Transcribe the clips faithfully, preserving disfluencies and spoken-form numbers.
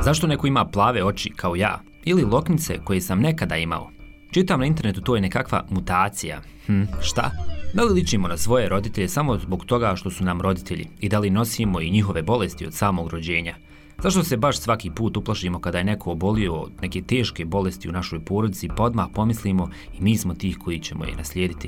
Zašto neko ima plave oči kao ja? Ili loknice koje sam nekada imao? Čitam na internetu, to je nekakva mutacija. Hm, šta? Da li ličimo na svoje roditelje samo zbog toga što su nam roditelji i da li nosimo i njihove bolesti od samog rođenja? Zašto se baš svaki put uplašimo kada je neko obolio od neke teške bolesti u našoj porodici, pa odmah pomislimo i mi smo tih koji ćemo je naslijediti?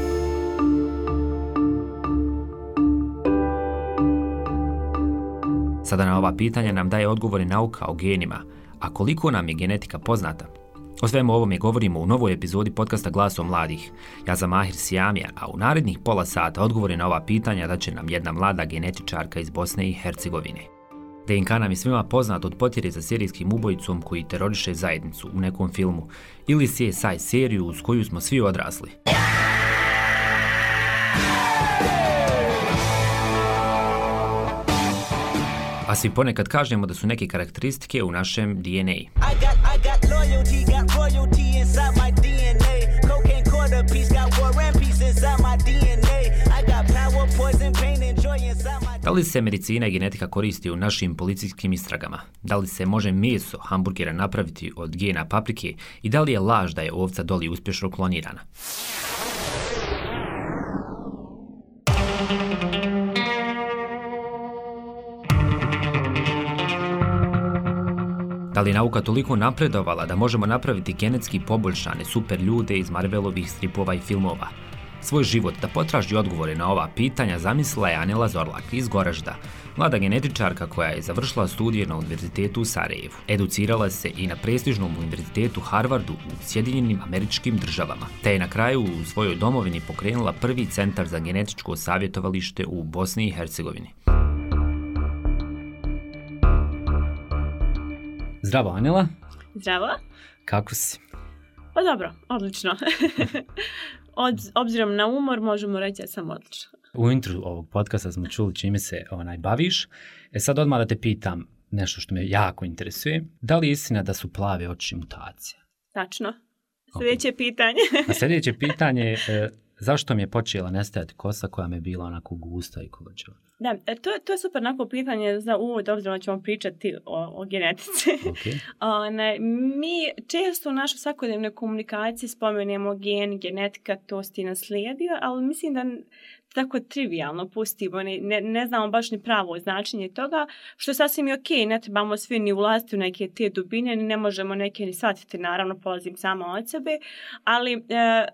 Sada na ova pitanja nam daje odgovore nauka o genima, a koliko nam je genetika poznata? O svemu ovome govorimo u novoj epizodi podcasta Glasom mladih. Ja sam Mahir Sijamija, a u narednih pola sata odgovore na ova pitanja da će nam jedna mlada genetičarka iz Bosne i Hercegovine. D N K nam je svima poznat od potjere za serijskim ubojicom koji teroriše zajednicu u nekom filmu ili C S I seriju uz koju smo svi odrasli. A svi ponekad kažemo da su neke karakteristike u našem D N A. Da li se medicina i genetika koristi u našim policijskim istragama? Da li se može meso hamburgera napraviti od gena paprike i da li je laž da je ovca Dolly uspješno klonirana? Da li je nauka toliko napredovala da možemo napraviti genetski poboljšane super ljude iz Marvelovih stripova i filmova? Svoj život da potraži odgovore na ova pitanja zamislila je Anela Zorlak iz Goražda, mlada genetičarka koja je završila studije na Univerzitetu u Sarajevu. Educirala se i na prestižnom Univerzitetu Harvardu u Sjedinjenim Američkim Državama, te je na kraju u svojoj domovini pokrenula prvi centar za genetičko savjetovalište u Bosni i Hercegovini. Zdravo, Anela. Zdravo. Kako si? Pa dobro, odlično. Od, obzirom na umor možemo reći da sam odlična. U intru ovog podcasta smo čuli čime se onaj baviš. E sad odmah da te pitam nešto što me jako interesuje. Da li je istina da su plave oči mutacija? Tačno. Sljedeće okay. pitanje. A sljedeće pitanje je zašto mi je počela nestajati kosa koja mi je bila onako gusta i kolođeva? Da, to, to je super onako pitanje za uvod, obzirom da ćemo pričati o, o genetici. Okay. One, mi često u našoj svakodnevnoj komunikaciji spomenemo gen, genetika, to si ti naslijedio, ali mislim da tako trivijalno pustimo, ne, ne znamo baš ni pravo značenje toga, što je sasvim je okej, ne trebamo svi ni ulaziti u neke te dubine, ne možemo neke ni shvatiti, naravno polazim sama od sebe, ali e,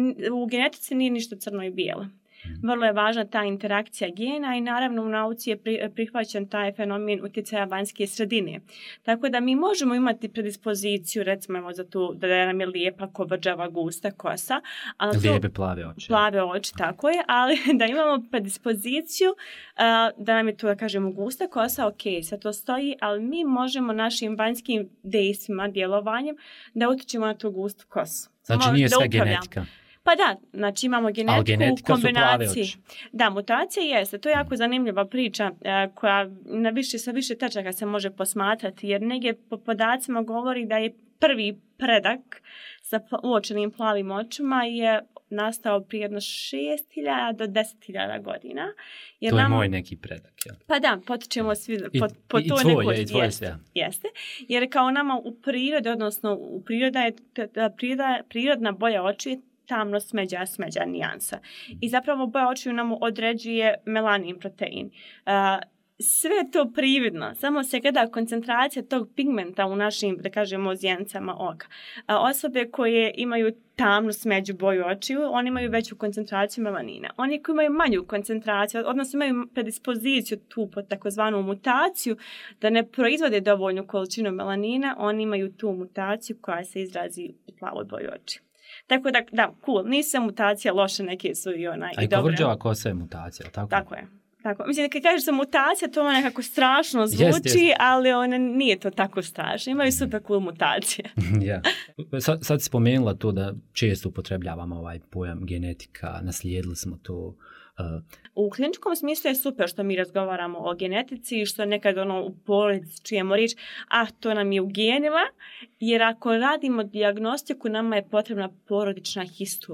u genetici nije ništa crno i bijelo. Vrlo je važna ta interakcija gena i naravno u nauci je prihvaćen taj fenomen utjecaja vanjske sredine. Tako da mi možemo imati predispoziciju, recimo za tu da nam je lijepa, kovrđava, gusta kosa. Ali lijepe plave oči. Plave oči, tako je, ali da imamo predispoziciju uh, da nam je tu, da kažemo, gusta kosa, ok, sve to stoji, ali mi možemo našim vanjskim dejstvima, djelovanjem da utječemo na tu gustu kosu. Znači nije sve genetika. Pa da, znači imamo genetiku u kombinaciji. Da, mutacija jeste. To je jako zanimljiva priča uh, koja na više, sa više tačaka se može posmatrati, jer negdje po podacima govori da je prvi predak sa uočenim plavim očima je nastao prije jedno šest hiljada do deset hiljada godina. Jer to je nam, moj neki predak, jel? Pa da, potičemo svi po, po I, to i tvoj, neku, je, i tvoj jeste, jeste. Jer kao nama u prirodi, odnosno u priroda je priroda, prirodna boja oči tamno smeđa, smeđa nijansa. I zapravo boja očiju nam određuje melanin protein. Uh, sve to prividno, samo se gleda koncentracija tog pigmenta u našim, da kažemo, zjencama oka. Uh, osobe koje imaju tamnu smeđu boju očiju, oni imaju veću koncentraciju melanina. Oni koji imaju manju koncentraciju, odnosno imaju predispoziciju tu pod takozvanu mutaciju, da ne proizvode dovoljnu količinu melanina, oni imaju tu mutaciju koja se izrazi u plavoj boji očiju. Tako da, da, cool, nisam mutacija loše, neke su i onaj i dobre. A i kovrđava kosa je mutacija, tako? Tako je. Tako. Mislim, kad kažeš da mutacija, to ono nekako strašno zvuči, jest, jest. Ali ona nije to tako strašno. Imaju super cool mutacije. Ja. Sad, sad si spomenula to da često upotrebljavamo ovaj pojam genetika, naslijedili smo to. Uh, u kliničkom smislu je super što mi razgovaramo o genetici i što nekad ono u porodici čujemo riječ, a to nam je u genima, jer ako radimo dijagnostiku, nama je potrebna porodična historija.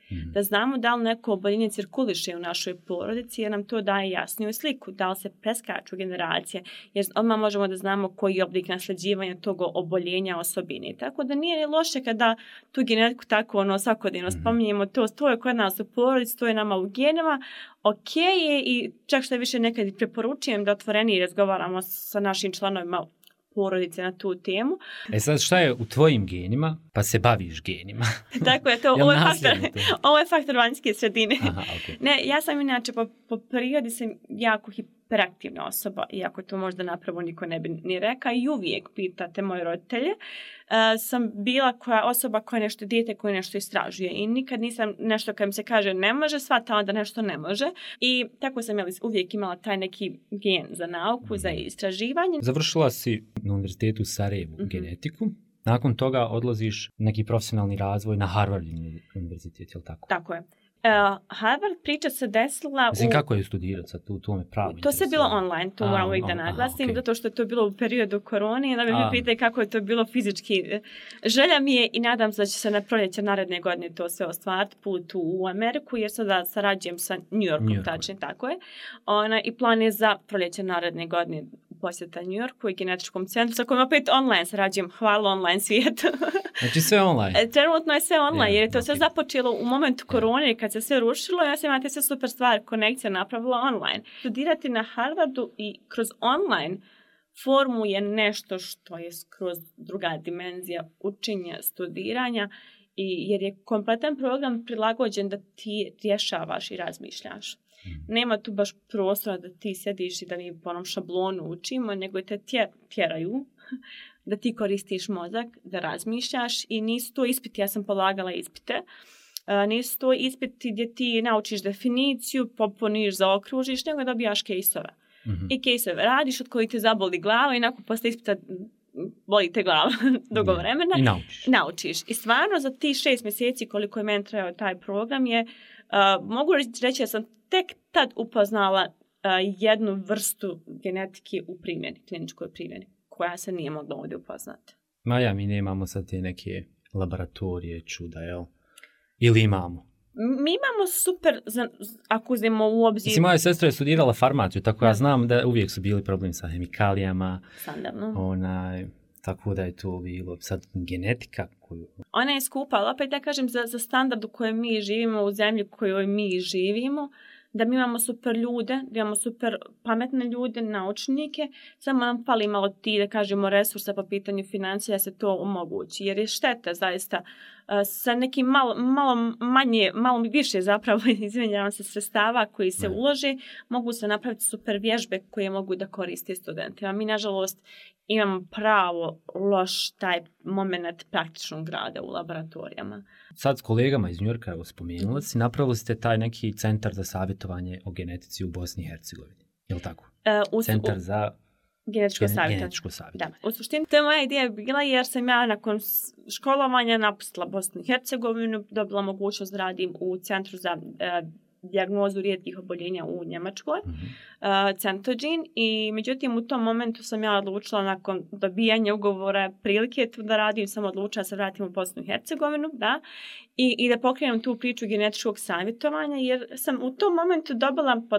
Mm. Da znamo da li neko oboljenje cirkuliše u našoj porodici, jer nam to daje jasniju sliku, da li se preskaču generacije, jer odmah možemo da znamo koji je oblik nasljeđivanja tog oboljenja osobine. Tako da nije ni loše kada tu genetiku tako ono, svakodnevno mm. spominjemo, to, to je kod nas u porodici, to je nama u genima, ok je i čak što više nekad preporučujem da otvorenije razgovaramo sa našim članovima porodice na tu temu. E sad šta je u tvojim genima, pa se baviš genima? Tako je, to, ovo, je faktor, ovo je faktor vanjske sredine. Aha, okay. Ne, ja sam inače po, po prirodi sam jako hiperaktivna osoba, iako to možda napravo niko ne bi ni rekao, i uvijek pitate moje roditelje, uh, sam bila koja osoba koja nešto dijete, koja nešto istražuje i nikad nisam nešto kad mi se kaže ne može, shvatala da nešto ne može i tako sam jeli, uvijek imala taj neki gen za nauku, mm-hmm. za istraživanje. Završila si na univerzitetu u Sarajevu mm-hmm. genetiku. Nakon toga odlaziš neki profesionalni razvoj na Harvard univerzitet, je li tako? Tako je. Uh, Harvard priča se desila... Mislim, u... kako je studirati sad tu, to me pravi To se bilo online, to moram uvijek da naglasim, aha, okay. zato što je to bilo u periodu korone i da mi mi pitaju kako je to bilo fizički. Želja mi je i nadam se da će se na proljeće naredne godine to sve ostvariti, put u Ameriku, jer sada sarađujem sa New Yorkom, tačnije tako je. Ona, i plan je za proljeće naredne godine posjeta New Yorku i genetičkom centru, sa kojim opet online sarađujem. Hvala online svijetu. Znači sve online? Trenutno je sve online, yeah, jer je to okay. sve započelo u momentu korone, kad se sve rušilo, ja sam imate sve super stvari, konekcija napravila online. Studirati na Harvardu i kroz online formu je nešto što je skroz druga dimenzija učenja, studiranja, i jer je kompletan program prilagođen da ti rješavaš i razmišljaš. Nema tu baš prostora da ti sjediš i da mi po onom šablonu učimo, nego te tje, tjeraju da ti koristiš mozak, da razmišljaš i nisu to ispiti, ja sam polagala ispite, uh, nisu to ispiti gdje ti naučiš definiciju, popuniš, zaokružiš, nego dobijaš kejsove. Mm-hmm. I kejsove radiš od kojih te zaboli glava i nakon posle ispita boli te glava dugo vremena. I naučiš. naučiš. I stvarno za ti šest mjeseci koliko je meni trajao taj program je, uh, mogu reći da sam tek tad upoznala uh, jednu vrstu genetike u primjeni, kliničkoj primjeni, koja se nije mogla ovdje upoznati. Maja, mi nemamo sad te neke laboratorije, čuda, jel? Ili imamo? Mi imamo super, ako uzmemo u obzir... Mislim, moja sestra je studirala farmaciju, tako ja znam da uvijek su bili problemi sa hemikalijama. Standardno. Onaj, tako da je to bilo. Sad, genetika koju... Ona je skupa, ali opet ja kažem za, za standard u kojem mi živimo, u zemlji u kojoj mi živimo, da mi imamo super ljude, da imamo super pametne ljude, naučnike, samo nam fali malo ti, da kažemo, resursa po pitanju financija, da se to omogući. Jer je šteta zaista uh, sa nekim malo, malo manje, malo više zapravo, izvinjavam se, sredstava koji se ulože, mogu se napraviti super vježbe koje mogu da koriste studentima. Mi, nažalost, imamo pravo loš taj moment praktičnog rada u laboratorijama. Sad s kolegama iz New Yorka, evo spomenula si, napravili ste taj neki centar za savjetovanje o genetici u Bosni i Hercegovini. Je li tako? Uh, u, centar za genetičko gen, savjetovanje. Genetičko savjetovanje. Da. U suštini, to je moja ideja bila jer sam ja nakon školovanja napustila Bosnu i Hercegovinu, dobila mogućnost da radim u centru za uh, dijagnozu rijetkih oboljenja u Njemačkoj, mm-hmm. uh, Centogene, i međutim u tom momentu sam ja odlučila nakon dobijanja ugovora prilike tu da radim, sam odlučila da se vratim u Bosnu i Hercegovinu, da, i, i da pokrenem tu priču genetičkog savjetovanja, jer sam u tom momentu dobila, pod,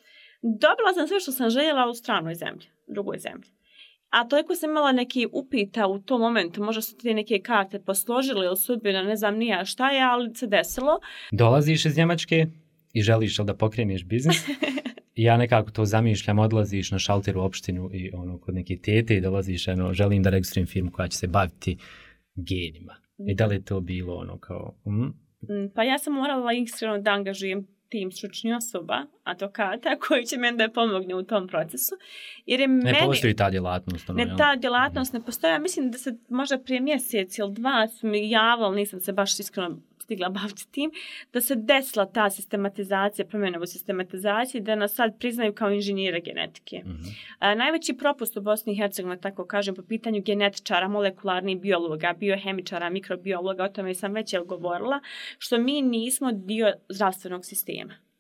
dobila sam sve što sam željela u stranoj zemlji, drugoj zemlji. A toliko sam imala neki upita u tom momentu, možda su ti neke karte posložile ili sudbina, ne znam nija šta je, ali se desilo. Dolaziš iz Njemačke i želiš da pokreneš biznis. I ja nekako to zamišljam, odlaziš na šalter u opštinu i ono kod neke tete i dolaziš, ono, želim da registrujem firmu koja će se baviti genima. I da li je to bilo ono kao... Mm? Pa ja sam morala iskreno da angažujem tim stručnih osoba, advokata, koji će meni da pomogne u tom procesu. Jer je ne meni, postoji ta djelatnost. Ono, ne, ta djelatnost ne postoji. Ja mislim da se možda prije mjesec ili dva su mi javili, nisam se baš iskreno stigla baviti tim, da se desila ta sistematizacija, promjena u sistematizaciji, da nas sad priznaju kao inženjere genetike. Mm-hmm. A, najveći propust u Bosni i Hercegovini, tako kažem, po pitanju genetičara, molekularnih biologa, biohemičara, mikrobiologa, o tome sam već govorila, što mi nismo dio zdravstvenog sistema.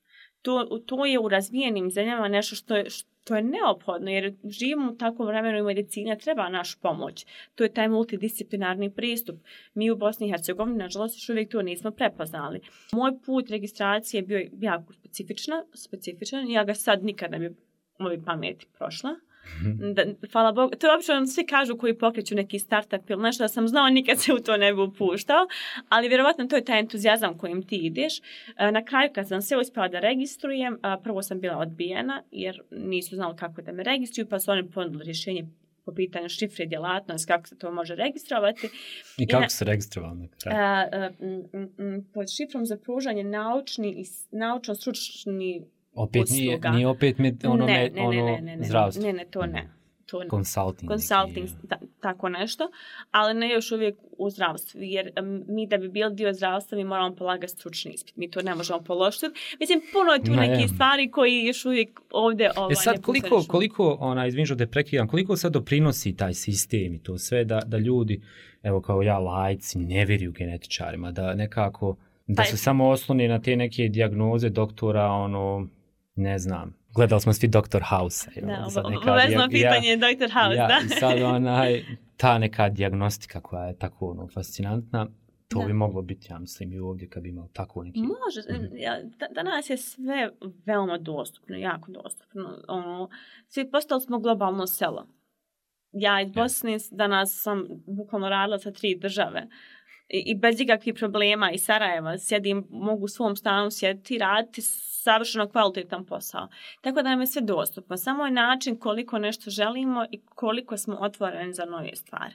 To, to je u razvijenim zemljama nešto što je, što je neophodno, jer živimo u takvom vremenu i medicina treba našu pomoć. To je taj multidisciplinarni pristup. Mi u Bosni i Hercegovini, nažalost, još uvijek to nismo prepoznali. Moj put registracije je bio jako specifična, specifičan. Ja ga sad nikad ne bi moji pameti prošla. Da, hvala Bogu. To je uopće ono, svi kažu koji pokreću neki startup ili nešto da sam znao, nikad se u to ne bi upuštao, ali vjerovatno to je taj entuzijazam kojim ti ideš. Na kraju kad sam se uspjela da registrujem, prvo sam bila odbijena jer nisu znali kako da me registruju, pa su oni ponudili rješenje po pitanju šifre i djelatnosti, kako se to može registrovati. I kako I na, se registrovali na kraju? Pod šifrom za pružanje naučni i naučno-stručni opet nije, nije opet med, ono, ne, med, ne, ono ne, ne, ne, zdravstvo. Ne, ne, to ne. To ne. Consulting. Consulting, ta, tako nešto, ali ne još uvijek u zdravstvu, jer um, mi da bi bili dio zdravstva mi moramo polagati stručni ispit. Mi to ne možemo položiti. Mislim, puno je tu ne, neki stvari koji još uvijek ovdje ovaj, e sad, ne koliko, koliko, ona, izvin što te prekidam, koliko sad doprinosi taj sistem i to sve da, da ljudi, evo kao ja, lajci, ne vjeruju genetičarima, da nekako, da su samo osloni na te neke dijagnoze doktora, ono, ne znam, gledali smo svi doktor House. Da, obavezno pitanje je doktor House, ja, da. I sad onaj, ta neka dijagnostika koja je tako ono, fascinantna, to da. Bi moglo biti, ja mislim, i ovdje kad bi imao tako neki... Može, mm-hmm. ja, da, danas je sve veoma dostupno, jako dostupno. Ono, svi postali smo globalno selo. Ja iz Bosne yes. danas sam bukvalno radila sa tri države. I, i bez ikakvih problema iz Sarajeva sjedim, mogu u svom stanu sjediti i raditi savršeno kvalitetan posao. Tako da nam je sve dostupno. Samo je način koliko nešto želimo i koliko smo otvoreni za nove stvari.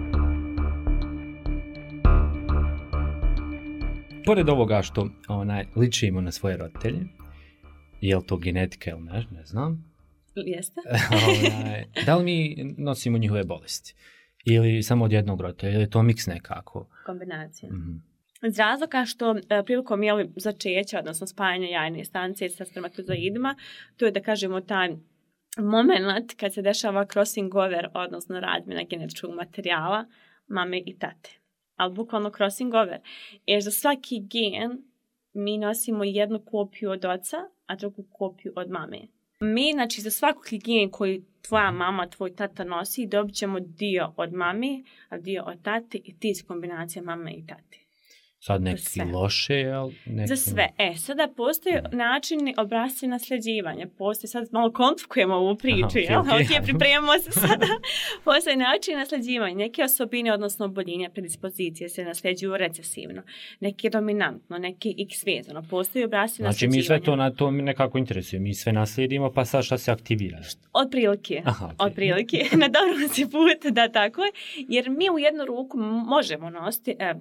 Pored ovoga što onaj, ličimo na svoje roditelje, je li to genetika ili ne, ne znam. Jeste. onaj, da li mi nosimo njihove bolesti? Ili samo od jednog roditelja? Ili je to miks nekako? Kombinacija. Mm-hmm. Iz razloga što e, prilikom je začeća, odnosno spajanja jajne stanice sa spermatozoidima, to je da kažemo taj moment kad se dešava crossing over, odnosno razmjena genetičkog materijala mame i tate. Ali bukvalno crossing over. Jer za svaki gen mi nosimo jednu kopiju od oca, a drugu kopiju od mame. Mi, znači, za svakog gen koji tvoja mama, tvoj tata nosi, dobit ćemo dio od mame, a dio od tate i ti iz kombinacije mame i tate. Sad neki loše, jel? Neki... Za sve. E, sada postoje načini obrasci nasljeđivanja. Postoje, sad malo komplikujemo ovu priču, aha, jel? Okay, okay. Ok, pripremamo se sada. Postoje načini nasljeđivanja. Neke osobine, odnosno oboljenja, predispozicije se nasljeđuju recesivno. Neke dominantno, neke X vezano. Postoje obrasci znači, nasljeđivanja. Znači mi sve to, na to nekako interesuje. Mi sve naslijedimo, pa sad šta se aktivira? Od prilike. Aha, okay. Od prilike. Na dobrom si put, da tako je. Jer mi u jednu ruku možemo nositi... E,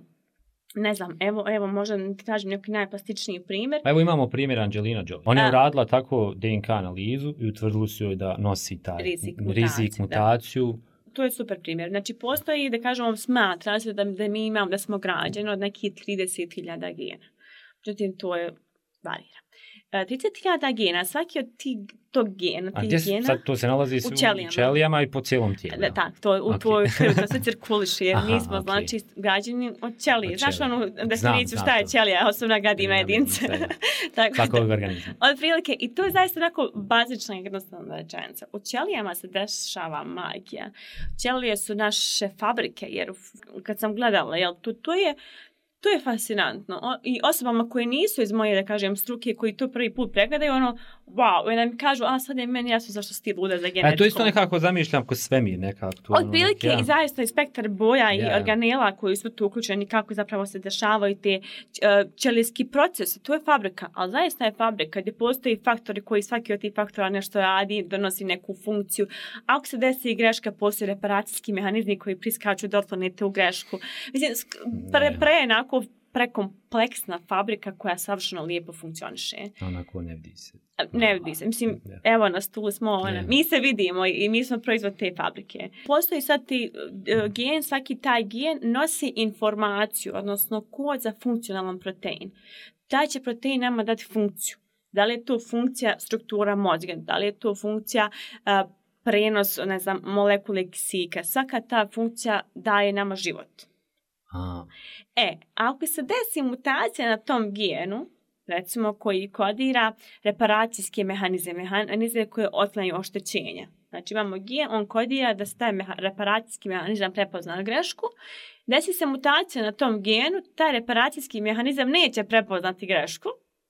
Ne znam, evo, evo možda ti kažem neki najplastičniji primjer. Evo imamo primjer Angelina Jolie. Ona je uradila tako D N K analizu i utvrdili su joj da nosi taj rizik, mutaciju. rizik mutaciju. To je super primjer. Znači postoji, da kažemo, smatra se da, da mi imamo, da smo građeni od nekih trideset hiljada gena. Međutim, to je varira. trideset hiljada gena, svaki od tih tog gena, a gdje gena, sad to se nalazi u ćelijama, ćelijama i po cijelom tijelu? Da, tak, to u okay. tvojoj krvi, to se cirkuliše, jer mi smo, okay. znači, građani od ćelije. Znaš onu definiciju šta je ćelija, osobna gadima jedince. Tako, tako da, organizam. Od prilike, i to je zaista onako bazična i jednostavna rečenica. U ćelijama se dešava magija. Ćelije su naše fabrike, jer kad sam gledala, jel, to, to je To je fascinantno. O, i osobama koje nisu iz moje, da kažem, struke, koji to prvi put pregledaju, ono, wow, i da mi kažu, a sad je meni jasno zašto si ti luda za genetikom. E, to isto nekako zamišljam ko svemir, nekako. Od prilike ono, ja. I zaista i spektar boja yeah. i organela koji su tu uključeni, kako zapravo se dešavaju te ćelijski procesi. To je fabrika, ali zaista je fabrika gdje postoji faktori koji svaki od tih faktora nešto radi, donosi neku funkciju. A ako se desi greška, postoji reparacijski mehanizmi koji priskaču da otklonite u grešku. Mislim, pre, pre onako prekompleksna fabrika koja savršeno lijepo funkcioniše. Onako ne vidi se. Ne vidi se. Mislim, yeah. evo nas, tu smo, ona, mi se vidimo i mi smo proizvod te fabrike. Postoji sad ti uh, gen, svaki taj gen nosi informaciju, odnosno kod za funkcionalan protein. Taj će protein nama dati funkciju. Da li je to funkcija struktura mozga, da li je to funkcija uh, prenos, ne znam, molekule kisika. Svaka ta funkcija daje nama život. A. E, ako se desi mutacija na tom genu, recimo, koji kodira reparacijske mehanizme, mehanizme koje otklanjaju oštećenja. Znači imamo gen, on kodira da se taj meha, reparacijski mehanizam prepozna grešku. Desi se mutacija na tom genu, taj reparacijski mehanizam neće prepoznati grešku,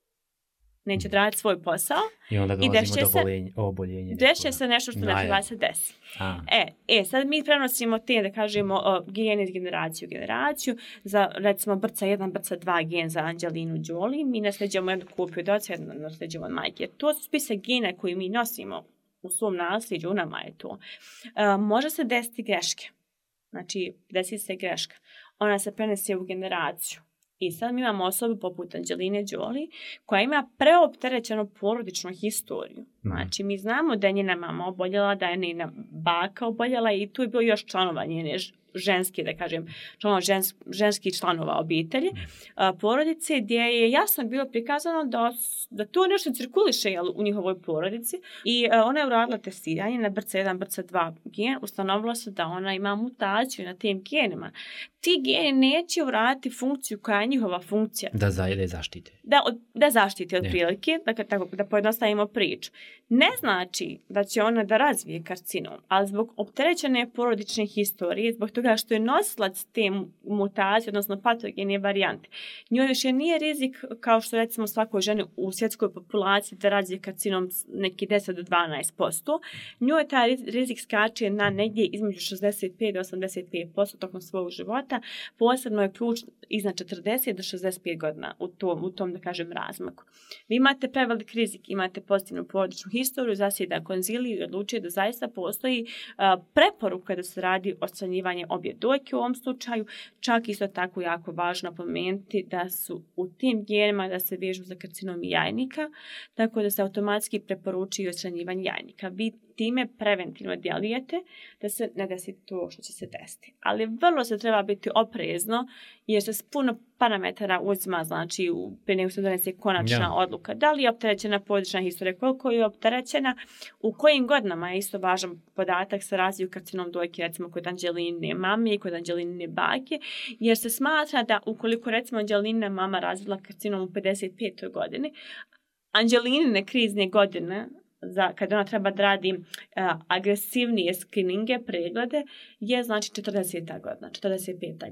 neće raditi svoj posao. I onda dolazimo do oboljenja. oboljenja Deše se nešto što ne treba se desi. E, e, sad mi prenosimo te, da kažemo, o, gen iz generaciju u generaciju. Za, recimo, brca jedan, brca dva gen za Angelinu Jolie. Mi nasljeđujemo jednu kopiju od oca, jednu nasljeđujemo od majke. To su spise gene koje mi nosimo u svom nasljeđu, u nama je to. E, može se desiti greške. Znači, desi se greška. Ona se prenese u generaciju. I sad mi imamo osobu poput Angeline Jolie koja ima preopterećenu porodičnu historiju. Znači, mi znamo da je njena mama oboljela, da je njena baka oboljela i tu je bio još članova njene ženski, da kažem, članova žens, ženskih članova obitelji, a, porodice, gdje je jasno bilo prikazano da, da to nešto cirkuliše jel, u njihovoj porodici. I a, ona je uradila testiranje na B R C A jedan, B R C A dva gen, ustanovilo se da ona ima mutaciju na tim genima. Ti geni neće uraditi funkciju koja je njihova funkcija. Da, za, da zaštite. Da, od, da zaštite od prilike, da, tako, da pojednostavimo priču. Ne znači da će ona da razvije karcinom, ali zbog opterećene porodične historije, zbog toga što je nosilac te mutacije, odnosno patogene varijante, njoj više nije rizik kao što recimo svakoj ženi u svjetskoj populaciji da razvije karcinom neki deset do dvanaest posto. Njoj taj rizik skače na negdje između šezdeset pet do osamdeset pet posto tokom svog života. Posebno je ključ iznad četrdeset do šezdeset pet godina u tom, u tom da kažem, razmaku. Vi imate prevelik rizik, imate pozitivnu porodičnu historiju, zasjeda konziliju i odlučuje da zaista postoji uh, preporuka da se radi odstranjivanje obje dojke u ovom slučaju. Čak isto tako jako važno pomenuti da su u tim genima da se vežu za karcinom jajnika, tako da se automatski preporučuje odstranjivanje jajnika. Vi time preventivno djelujete da se ne desi to što će se desiti. Ali vrlo se treba biti oprezno jer se puno parametara uzima, znači prije nego se donese konačna ja. odluka. Da li je opterećena porodična historija, koliko je opterećena, u kojim godinama je isto važan podatak sa razviju karcinom dojke, recimo kod Angeline mame i kod Angeline bake, jer se smatra da ukoliko recimo Angelina mama razvila karcinom u pedeset petoj godini, Angelinine krizne godine za kad ona treba da radi uh, agresivnije skrininge, preglede, je znači četrdeseta godina, četrdeset peta.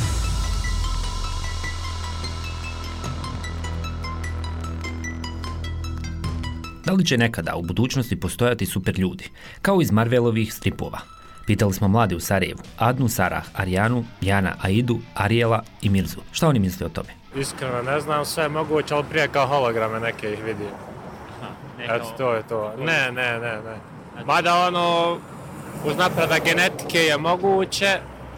Da li će nekada u budućnosti postojati super ljudi, kao iz Marvelovih stripova? Pitali smo mlade u Sarajevu, Adnu, Sarah, Arijanu, Jana, Aidu, Arijela i Mirzu. Šta oni misle o tome? Iskreno ne znam, sve je moguće, ali prije kao holograme neke ih vidim. Eto, to je to. Ne, ne, ne, ne. Mada ono, uz napredak genetike je moguće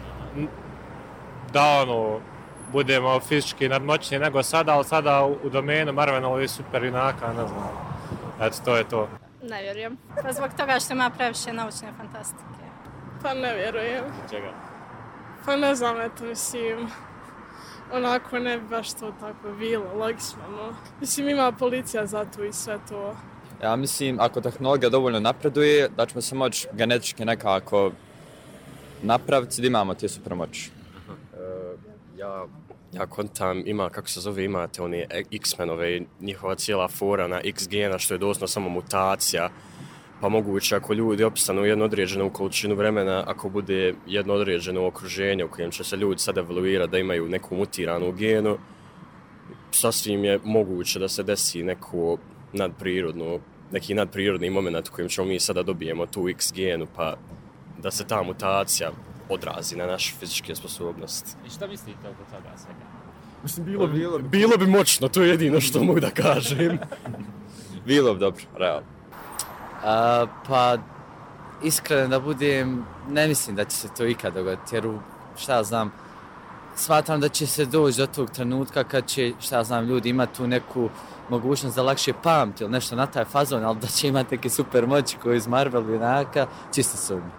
da ono, budemo fizički nadmoćniji nego sada, ali sada u domenu Marvelovih super junaka, ne znam. Eto, to je to. Ne vjerujem. Pa zbog toga što ima previše naučne fantastike. Pa ne vjerujem. Čega? Pa ne znam, eto, mislim, onako ne bi baš to tako bilo, logično, no. Mislim, ima policija za to i sve to. Ja mislim, ako tehnologija dovoljno napreduje, da ćemo se moći genetički nekako napraviti da imamo te supermoći. Uh, ja, ja kontam, ima, kako se zove, imate oni X-menove, njihova cijela fora na X gena, što je doslovno samo mutacija. Pa moguće ako ljudi opstanu jednu određenu količinu vremena, ako bude jedno određeno okruženje u kojem će se ljudi sad evoluirati da imaju neku mutiranu genu, sasvim je moguće da se desi neko nadprirodno, neki nadprirodni moment u kojem ćemo mi sada dobijemo tu X genu, pa da se ta mutacija odrazi na naše fizičke sposobnosti. I šta mislite oko toga svega? Mislim, bilo bi, bilo bi, bilo bi moćno, to je jedino što mogu da kažem. Bilo bi dobro, realno. Uh, pa, iskreno da budem, ne mislim da će se to ikad dogoditi, jer šta ja znam, smatram da će se doći do tog trenutka kad će, šta ja znam, ljudi imati tu neku mogućnost da lakše pamti ili nešto na taj fazon, ali da će imati neke super moći koji iz Marvel junaka, čisto sumnje.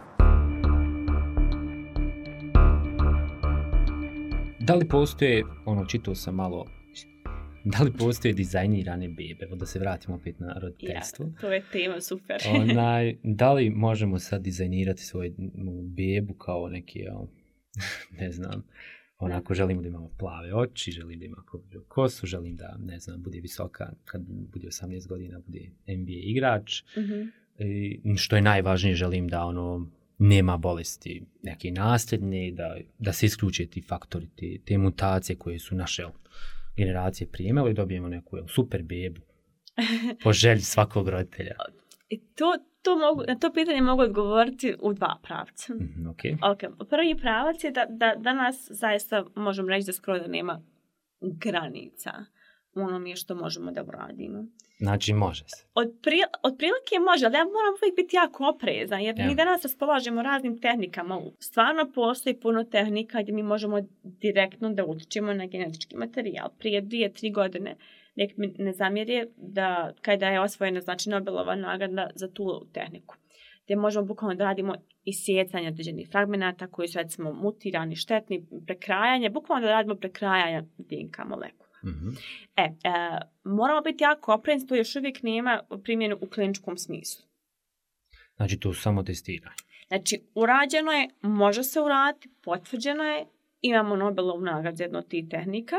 Da li postoje, ono, čitao sam malo, da li postoje dizajnirane bebe? Evo da se vratimo opet na roditeljstvo. Ja, to je tema super. Onaj, da li možemo sad dizajnirati svoju bebu kao neki, ne znam, Onako, želim da imamo plave oči, želim da ima kosu, želim da, ne znam, bude visoka, kad bude osamnaest godina, bude N B A igrač. Mm-hmm. I, što je najvažnije, želim da ono nema bolesti neke nasljedne, da, da se isključe ti faktori, te, te mutacije koje su naše generacije prijemale i dobijemo neku super bebu po želji svakog roditelja. I to, to mogu, na to pitanje mogu odgovoriti u dva pravca. Mm, okay. Okay. Prvi pravac je da, da danas zaista možemo reći da skoro da nema granica u onome što možemo da uradimo. Znači može se. Od, pri, od prilike može, ali ja moram uvijek biti jako oprezan, jer ja. mi danas raspolažemo raznim tehnikama. Stvarno postoji puno tehnika gdje mi možemo direktno da utičemo na genetički materijal. Prije dvije, tri godine nek mi ne zamjeri da kada je osvojena znači Nobelova nagrada za tu tehniku. Gdje možemo bukvalno da radimo isjecanje određenih fragmenata koji su recimo mutirani, štetni, prekrajanje, bukvalno da radimo prekrajanje D N K molekula. Mm-hmm. E, e, moramo biti jako oprezni, to još uvijek nema primjenu u kliničkom smislu. Znači to samo testiranje. Znači urađeno je, može se uraditi, potvrđeno je, imamo Nobelovu nagradu za jednu od tih tehnika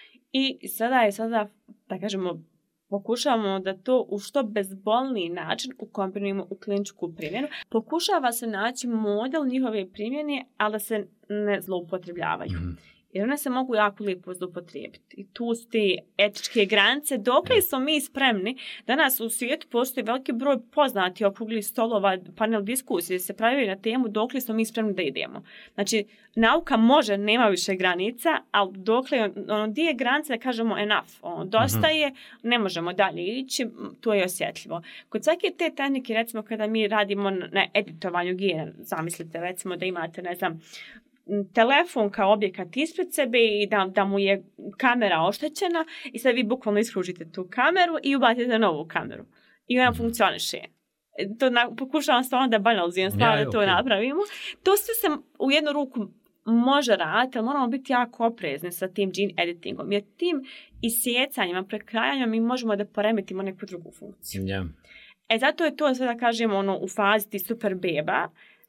i sada je sada, da kažemo, pokušavamo da to u što bezbolniji način ukombinujemo u kliničku primjenu. Pokušava se naći model njihove primjene, ali da se ne zloupotrebljavaju. Mm-hmm. Jer one se mogu jako lijepo zloupotrijebiti. I tu su te etičke granice. Dokle smo mi spremni? Danas u svijetu postoji veliki broj poznati okruglih stolova, panel diskusije se pravi na temu dokle smo mi spremni da idemo. Znači, nauka može, nema više granica, ali dokle, ono, gdje je granica da kažemo enough, ono, dosta je, ne možemo dalje ići, to je osjetljivo. Kod svake te tehnike, recimo, kada mi radimo na editovanju gena, zamislite, recimo, da imate, ne znam, telefon kao objekat ispred sebe i da, da mu je kamera oštećena i sad vi bukvalno isključite tu kameru i ubacite novu kameru. I ona funkcioniše. To na, pokušavam stvarno da banalizujem stvarno ja, da to okay. napravimo. To sve se u jednu ruku može raditi, ali moramo biti jako oprezni sa tim gene editingom. Jer tim isjecanjima, prekrajanjima mi možemo da poremetimo neku drugu funkciju. Yeah. E zato je to sve da kažemo ono, u fazi ti super beba.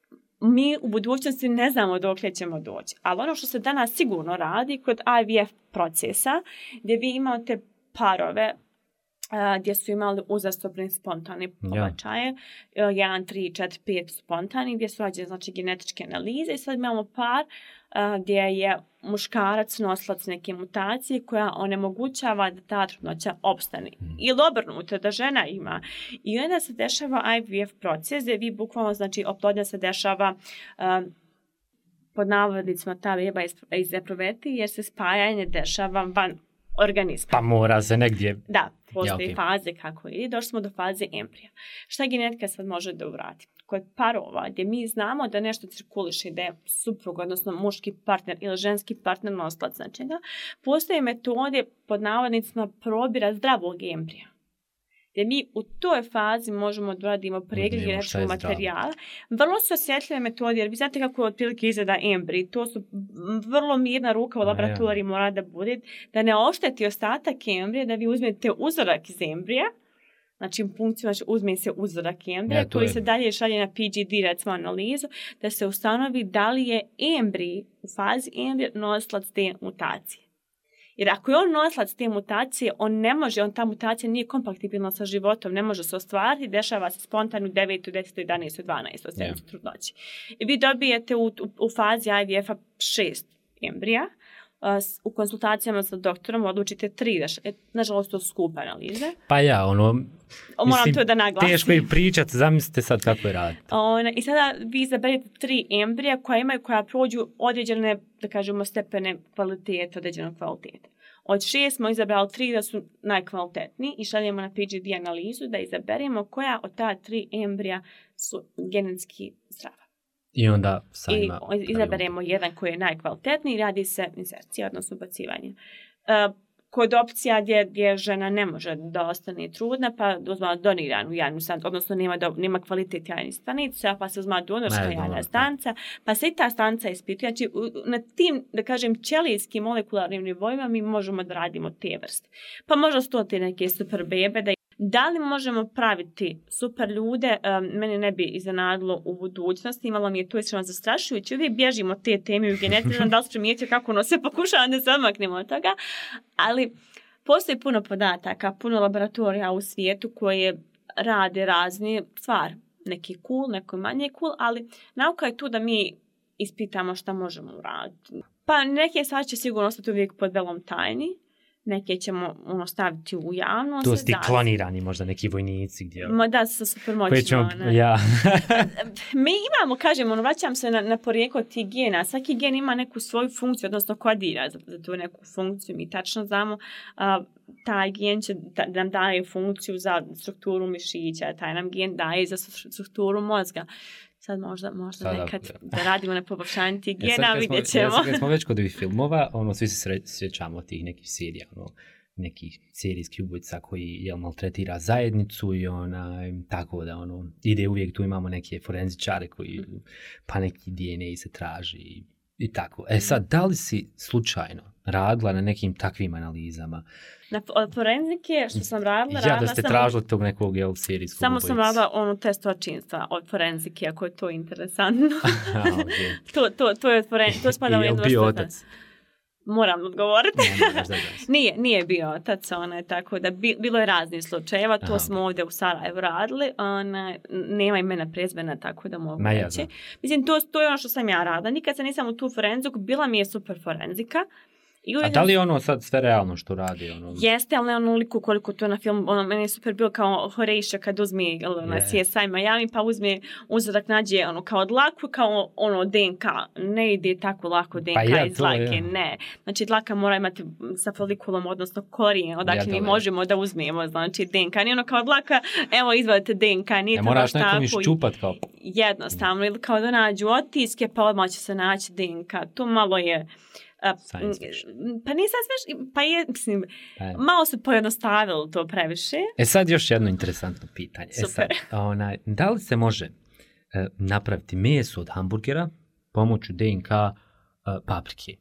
Mi u budućnosti ne znamo dokle ćemo doći. Ali ono što se danas sigurno radi kod I V F procesa, gdje vi imate parove uh, gdje su imali uzastopne spontane pobačaje, yeah. jedan, tri, četiri, pet spontani, gdje su rađene znači, genetičke analize i sad imamo par uh, gdje je muškarac nosilac neke mutacije koja onemogućava da ta trudnoća opstane. Mm. Ili obrnuto, da žena ima. I onda se dešava I V F proces gdje vi bukvalno, znači, oplodnja se dešava uh, pod navodnicima ta beba iz, iz epruveti jer se spajanje dešava van organizma. Pa mora se negdje... Da, postoji ja, okay. faze kako ide. Došli smo do faze embrija. Šta genetika sad može da uradi? Kod parova gdje mi znamo da nešto cirkuliše, da je suprug, odnosno muški partner ili ženski partner nosilac značenja, postoje metode pod navodnicima probira zdravog embrija. Gdje mi u toj fazi možemo da radimo pregled genetičkog materijala. Vrlo su osjetljive metode, jer vi znate kako otprilike izgleda embrij. To su vrlo mirna ruka u laboratoriji mora da bude, da ne ošteti ostatak embrija, da vi uzmete uzorak iz embrija. Znači, funkciju, znači, uzme se uzorak embrija ja, koji je. se dalje šalje na P G D, recimo, analizu, da se ustanovi da li je embrij u fazi embrija nosilac te mutacije. Jer ako je on nosilac te mutacije, on ne može, on ta mutacija nije kompatibilna sa životom, ne može se ostvariti, dešava se spontano u devetoj, desetoj, jedanaestoj, dvanaestoj sedmici yeah. trudnoći. I vi dobijete u, u, u fazi I V F-a šest embrija, u konsultacijama sa doktorom odlučite tri, da nažalost to skupa analize. Pa ja, ono, Moram mislim, to da naglasim. Teško je pričat, zamislite sad kako je raditi. Ona, I sada vi izaberete tri embrija koja imaju, koja prođu određene, da kažemo, stepene kvalitete, određenog kvaliteta. Od šest smo izabrali tri da su najkvalitetniji i šaljemo na P G D analizu da izaberemo koja od ta tri embrija su genetski zdrava. I onda sajma I izaberemo jedan koji je najkvalitetniji i radi se insercija, odnosno bacivanje. Uh, kod opcija gdje, gdje žena ne može da ostane trudna, pa uzma doniranu jajnu stanicu, odnosno nema, do, nema kvalitet jajnih stanica, pa se uzma donorska jajna stanica, pa se i ta stanica ispituje. Znači, na tim, da kažem, ćelijskim molekularnim nivoima mi možemo da radimo te vrste. Pa možda su to te neke super bebe, da Da li možemo praviti super ljude, um, mene ne bi iznenadilo u budućnosti, imalo mi je to iskreno zastrašujuće, uvijek bježimo od te teme u genetici, da li se primijetio kako ono sve pokušavam da se odmaknemo od toga, ali postoji puno podataka, puno laboratorija u svijetu koje rade razne stvari, neki cool, neko manje cool, ali nauka je tu da mi ispitamo šta možemo uraditi. Pa neke stvari će sigurno ostati uvijek pod velom tajni, neke ćemo ono, staviti u javnost. Tu su ti klonirani možda neki vojnici gdje... Ma da, sa supermoćima. Ćemo, ja. Mi imamo, kažemo, ono, vraćam se na, na porijeklo tih gena. Svaki gen ima neku svoju funkciju, odnosno kodira za, za tu neku funkciju. Mi tačno znamo, a, taj gen će da, da nam daje funkciju za strukturu mišića, taj nam gen daje za strukturu mozga. Sad možda, možda Sada, nekad ja. da radimo na poboljšanju tih gena, e vidjet ćemo. Ja, kad smo već kod ovih filmova, ono, svi se sjećamo tih nekih serija, ono, nekih serijskih ubojica koji jel, maltretira zajednicu i onaj, tako da ono, ide uvijek, tu imamo neke forenzičare koji, pa neki D N A se traži i, i tako. E sad, da li si slučajno radila na nekim takvim analizama? Na forenzike što sam radila... Ja, da ste tražili tog nekog jel, serijskog Samo ubojica. sam radila onu test očinstva od forenzike, ako je to interesantno. Aha, okay. to, to, to je od forenzike, to spada u jednu vrstu. I je bio otac? Moram odgovoriti. Ne, ne, ne, nije, nije bio otac, ona, tako da bi, bilo je raznih slučajeva, to Aha. smo ovdje u Sarajevu radili, ona, nema imena prezmena, tako da mogu reći. Ja, Mislim, to, to je ono što sam ja radila. Nikad sam nisam u tu forenziku, bila mi je super forenzika. A da li je ono sad sve realno što radi? Ono... Jeste, ali ne onoliko koliko to na filmu. Ono, meni je super bilo kao Horatio kad uzme ono, na C S I Miami, pa uzme uzorak, nađe ono, kao dlaku, kao ono D N K. Ne ide tako lako D N K pa ja, iz dlake, ja. ne. Znači dlaka mora imati sa folikulom, odnosno korijen, odakle ja, mi možemo da uzmemo, znači D N K. Nije ono kao dlaka, evo izvadite D N K, nije ja, to baš tako. Moraš nekom iščupat kao... Jednostavno, ili kao da nađu otiske, pa odmah će se naći D N K. To malo je... A, pa nisam smiješ, pa je, mislim, pa malo se pojednostavilo to previše. E sad još jedno interesantno pitanje. Super. E sad, onaj, da li se može e, napraviti meso od hamburgera pomoću D N K e, paprike?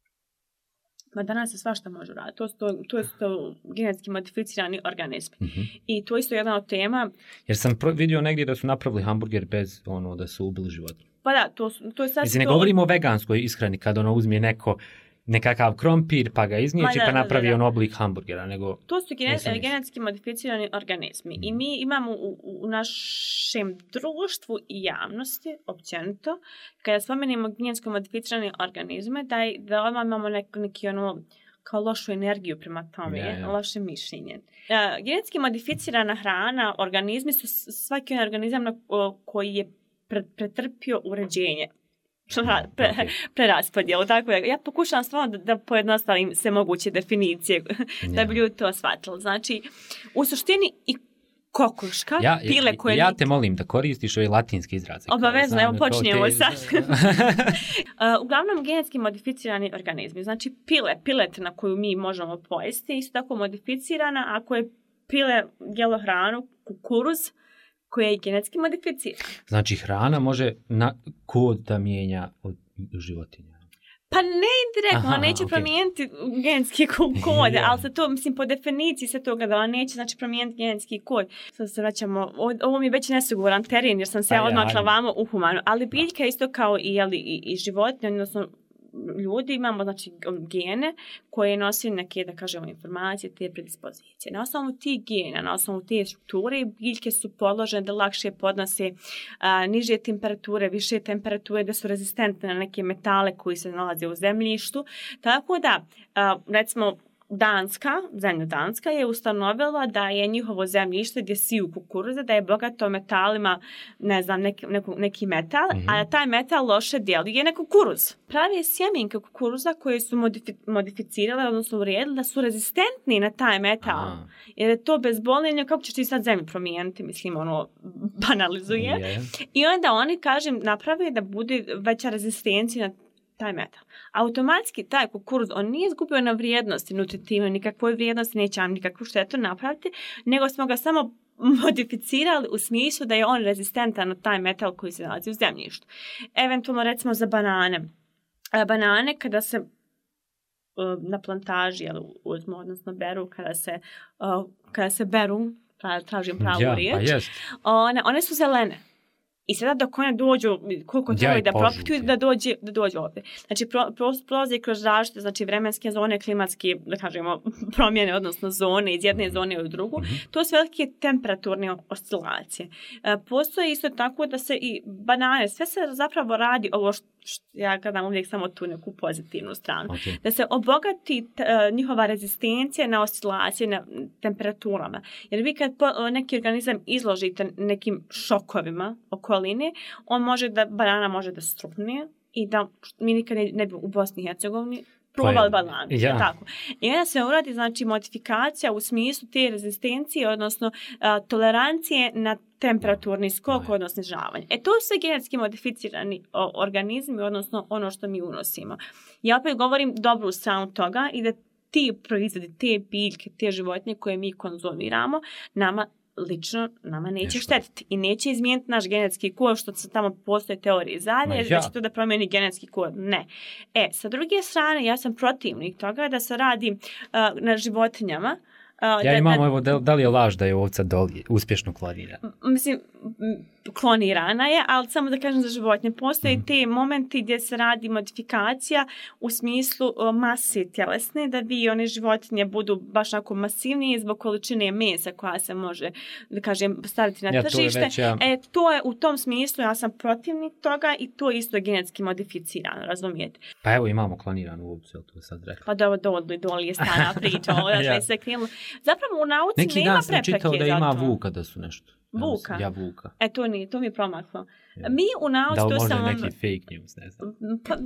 Ma danas se svašta može raditi. To su to, to, to genetski modificirani organizmi. Mm-hmm. I to je isto jedna od tema. Jer sam pro- vidio negdje da su napravili hamburger bez ono da su ubili životinje. Pa da, to, to je sad... Mislim, to... ne govorimo o veganskoj ishrani, kad ono uzme neko, nekakav krompir, pa ga iznijeći, pa napravi on oblik hamburgera, nego... To su genet, genetski modificirani organizmi. Mm. I mi imamo u, u našem društvu i javnosti, općenito, kada spomenemo genetsko modificirane organizme, da, da odmah imamo neko, neki ono... kao lošu energiju prema tome, ja, ja. loše mišljenje. Uh, genetski modificirana hrana, organizmi su svaki organizam na, o, koji je pre, pretrpio uređenje. Pre, okay. Preraspodjelu, tako je. Ja pokušavam stvarno da, da pojednostavim sve moguće definicije da bi ljudi to shvatili. Znači, u suštini i kokoška, ja, pile koje... Ja te molim da koristiš ove latinske izraze. Obavezno, evo počinjemo te... sad. uh, uglavnom, genetski modificirani organizmi, znači pile, piletina koju mi možemo pojesti, isto tako modificirana, ako je pile jelo hranu, kukuruz, koja je genetski modificirana. Znači, hrana može na kod da mijenja od životinja. Pa ne indirektno, ona neće okay. promijeniti genetski kod, yeah. ali se to, mislim, po definiciji se toga da ona neće, znači, promijeniti genetski kod. Sad se vraćamo, ovo mi je već nesiguran teren, jer sam se ja odmakla vamo u humanu, ali biljka isto kao i, jeli, i, i životinje, odnosno ljudi imamo, znači, gene koje nosi neke, da kažemo, informacije, te predispozicije. Na osnovu tih gena, na osnovu te strukture, biljke su podložene da lakše podnose a, niže temperature, više temperature, da su rezistentne na neke metale koji se nalaze u zemljištu. Tako da, a, recimo, Danska, zemlja Danska je ustanovila da je njihovo zemljište gdje siju kukuruza, da je bogato metalima, ne znam, neki, neki, neki metal, mm-hmm. a taj metal loše djeluje na kukuruz. Pravi sjemenke kukuruza koje su modifi- modificirale, odnosno uredili, da su rezistentni na taj metal. Aha. Jer je to bezbolnjenje, kako ćeš ti sad zemlju promijeniti, mislim, ono, banalizuje. Yeah. I onda oni, kažem, naprave da bude veća rezistencija na taj metal. Automatski taj kukuruz, on nije izgubio na vrijednosti, nutritivno, nikakvoj vrijednosti, neće vam nikakvu štetu napraviti, nego smo ga samo modificirali u smislu da je on rezistentan na taj metal koji se nalazi u zemljištu. Eventualno, recimo, za banane. Banane, kada se na plantaži, jel, uzmu, odnosno beru, kada se, kada se beru tražim pravu ja, riječ. Pa jest. One, one su zelene. I sada dok one dođu, koliko trebaju da propituju, da dođe, da dođe ovdje. Znači, pro, pro, prolaze kroz različite, znači, vremenske zone, klimatske, da kažemo, promjene, odnosno zone, iz jedne zone u drugu. Mm-hmm. To su velike temperaturne oscilacije. E, postoje isto tako da se i banane, sve se zapravo radi ovo što, što ja gledam uvijek samo tu neku pozitivnu stranu. Okay. Da se obogati t, njihova rezistencija na oscilacije, na temperaturama. Jer vi kad po, neki organizam izložite nekim šokovima oko okoline, on može da, banana može da strupne i da mi nikad ne, ne bi u Bosni i Hercegovini probali bananu. Ja. Tako. I onda se uradi, znači, modifikacija u smislu te rezistencije, odnosno a, tolerancije na temperaturni skok, Aj. odnosno snižavanje. E to su sve genetski modificirani o, organizmi, odnosno ono što mi unosimo. Ja opet govorim dobru stranu toga i da ti proizvodi, te biljke, te životinje koje mi konzumiramo, nama lično nama neće Nešto. štetiti i neće izmijeniti naš genetski kod, što se tamo postoje teorije zavije, ja. da će to da promijeni genetski kod. Ne. E, sa druge strane, ja sam protivnik toga da se radi uh, na životinjama. Uh, ja da, imam, da, evo, da, da li je laž da je ovca Dolly uspješno klonirana? Mislim, klonirana je, ali samo da kažem za životinje. Postoje mm. te momenti gdje se radi modifikacija u smislu uh, mase tjelesne, da vi one životinje budu baš onako masivnije zbog količine mesa koja se može, da kažem, staviti na ja, tržište. To već, ja. E, to je u tom smislu, ja sam protivnik toga i to je isto genetski modificirano, razumijete? Pa evo imamo kloniranu ovcu, to sad rekla. Pa dobro, Dolly, Dolly je stara priča, ovo ja. se krenula. Zapravo u nauci neki nema prepreke za to. Neki dan sam čitao da ima vuka da su nešto. Vuka? Ja vuka. E, to nije, to mi je promaklo. Ja. Mi u nauci... Da li to možda sam neki vam... fake news, ne znam. Pa,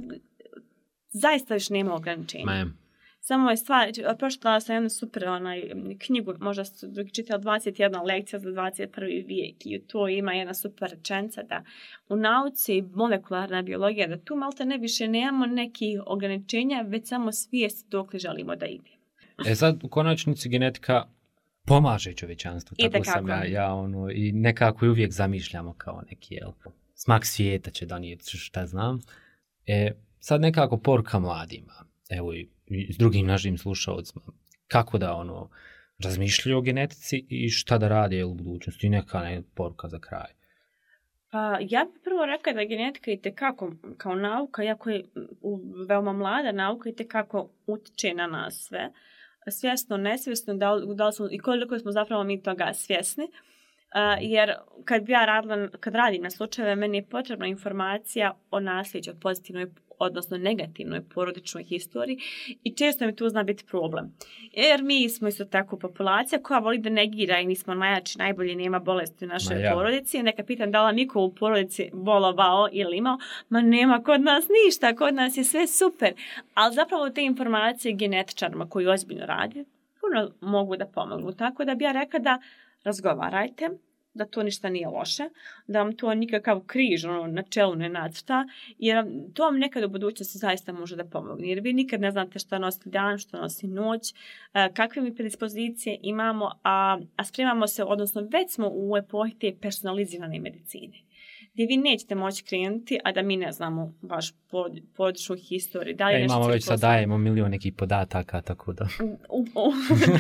zaista još nema ograničenja. Majem. Samo je stvar, pročitala sam jednu super onaj, knjigu, možda su drugi čitali dvadeset jedna lekcija za dvadeset prvi vijek i to ima jedna super rečenica da u nauci molekularna biologija, da tu malte ne više nemamo nekih ograničenja, već samo svijest dok li želimo da ide. E sad, u konačnici genetika pomaže čovječanstvu, tako sam ja, ja ono, i nekako i uvijek zamišljamo kao neki, jel, smak svijeta će donijeti, šta znam. E, sad nekako poruka mladima, evo i, i s drugim našim slušalcima, kako da ono, razmišljaju o genetici i šta da rade, jel, u budućnosti, i neka ne, poruka za kraj. Pa, ja bih prvo rekla da genetika i tekako kao nauka, jako je veoma mlada nauka i tekako utiče na nas sve. Svjesno, nesvjesno, da li, da li smo, i koliko smo zapravo mi toga svjesni. Uh, jer kad ja radila, kad radim na slučajeve, meni je potrebna informacija o nasljeđu, pozitivnoj, odnosno negativnoj porodičnoj historiji i često mi tu zna biti problem. Jer mi smo isto tako populacija koja voli da negira i nismo najjači, najbolji, nema bolesti u našoj ma ja. porodici. Neka pitam da li niko u porodici bolovao ili imao, ma nema kod nas ništa, kod nas je sve super. Ali zapravo te informacije genetičarima koji ozbiljno radi, puno mogu da pomognu. Tako da bi ja rekla da razgovarajte, da to ništa nije loše, da vam to nikakav križ ono, na čelu ne nacrta, jer to vam nekad u budućnosti zaista može da pomogne. Jer vi nikad ne znate šta nosi dan, šta nosi noć, kakve mi predispozicije imamo, a, a spremamo se, odnosno već smo u epohi te personalizirane medicine, gdje vi nećete moći krenuti, a da mi ne znamo baš porodičnu historiju. Da, e, imamo već sad dajemo milion nekih podataka, tako da... U, u,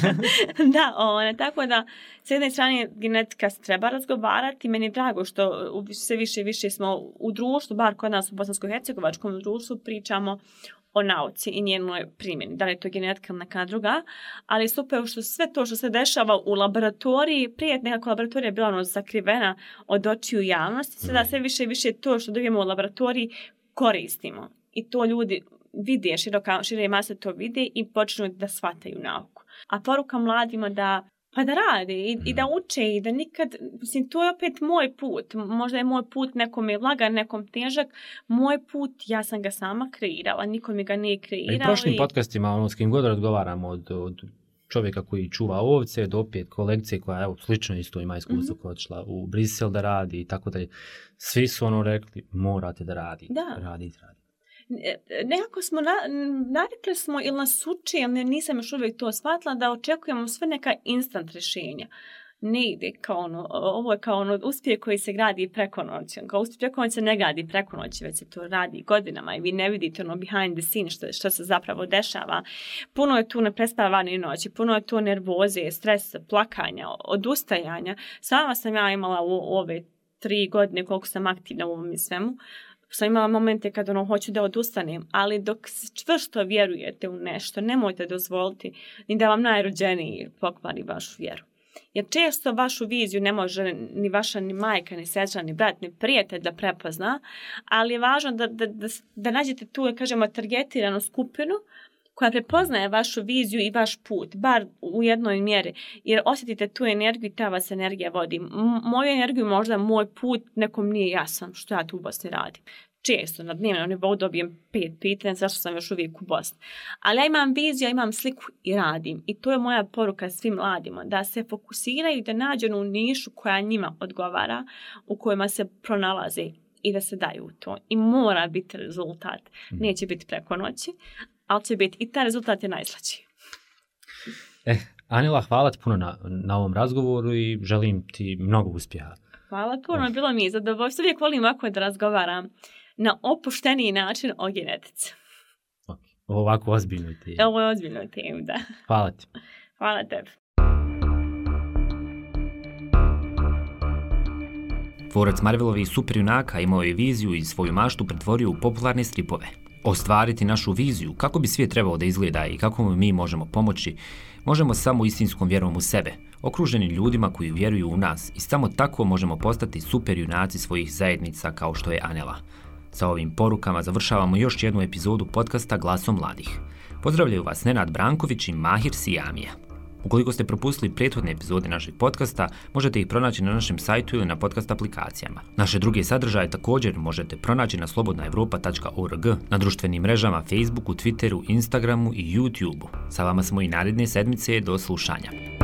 da, one, tako da, s jedne strane genetika se treba razgovarati. Meni je drago što sve više i više smo u društvu, bar kod nas u bosansko-hercegovačkom društvu, pričamo o nauci i njenoj primjeni. Da li je to genetika ili neka druga, ali super što sve to što se dešava u laboratoriji, prije nekako laboratorija je bila ono sakrivena od očiju javnosti, sada sve više i više to što dobijemo u laboratoriji koristimo. I to ljudi vide, široka, šire mase to vide i počnu da shvataju nauku. A poruka mladima da pa da rade i, i da uče i da nikad, mislim, to je opet moj put. Možda je moj put nekom je lagan, nekom težak. Moj put, ja sam ga sama kreirala, niko mi ga nije kreirao. I prošlim i... podcastima, ono, s kim god razgovaramo od, od čovjeka koji čuva ovce, do opet kolekcije koja, evo, slično isto ima iskustvo mm-hmm. koja odšla u Brisel da radi i tako dalje. Svi su ono rekli, morate da radite, da. radite, radite. Nekako smo, na, navikli smo ili nas uči, ali nisam još uvijek to shvatila, da očekujemo sve neka instant rješenja. ne ide kao ono, ovo je kao ono uspjeh koji se gradi preko noći. Kao uspjeh preko noći se ne gradi preko noći, već se to radi godinama i vi ne vidite ono behind the scene što, što se zapravo dešava. Puno je tu neprespavane noći, puno je tu nervoze, stresa, plakanja, odustajanja. Sama sam ja imala u, u ove tri godine koliko sam aktivna u ovom i svemu. Sam imala momente kad ono hoću da odustanem, ali dok čvrsto vjerujete u nešto, nemojte dozvoliti ni da vam najrođeniji pokvari vašu vjeru. Jer često vašu viziju ne može ni vaša, ni majka, ni sestra, ni brat, ni prijatelj da prepozna, ali je važno da, da, da, da nađete tu, da kažemo, targetiranu skupinu koja prepoznaje vašu viziju i vaš put, bar u jednoj mjeri, jer osjetite tu energiju i ta vas energija vodi. M- moju energiju možda moj put nekom nije jasan što ja tu u Bosni radim. Često na dnevnom nivou dobijem pet pitanja zašto sam još uvijek u Bosni. Ali ja imam viziju, ja imam sliku i radim. I to je moja poruka svim mladima, da se fokusiraju i da nađu u nišu koja njima odgovara, u kojima se pronalaze i da se daju u to. I mora biti rezultat. Neće biti preko noći, ali će biti i taj rezultat je najslađiji. Eh, Anila, hvala ti puno na, na ovom razgovoru i želim ti mnogo uspjeha. Hvala puno, bilo mi je zadovoljstvo. Uvijek volim ovako da razgovaram na opušteniji način o genetici. Okay. Ovako ozbiljno temu. Ovo je ozbiljno temu, da. Hvala ti. Hvala tebi. Tvorac Marvelovih superjunaka imao je viziju i svoju maštu pretvorio u popularne stripove. Ostvariti našu viziju, kako bi svijet trebao da izgleda i kako mi možemo pomoći, možemo samo istinskom vjerom u sebe, okruženi ljudima koji vjeruju u nas i samo tako možemo postati superjunaci svojih zajednica kao što je Anela. Sa ovim porukama završavamo još jednu epizodu podcasta Glasom mladih. Pozdravljaju vas Nenad Branković i Mahir Sijamija. Ukoliko ste propustili prethodne epizode našeg podcasta, možete ih pronaći na našem sajtu ili na podcast aplikacijama. Naše druge sadržaje također možete pronaći na slobodna europa tačka org, na društvenim mrežama Facebooku, Twitteru, Instagramu i YouTubeu. Sa vama smo i naredne sedmice, do slušanja.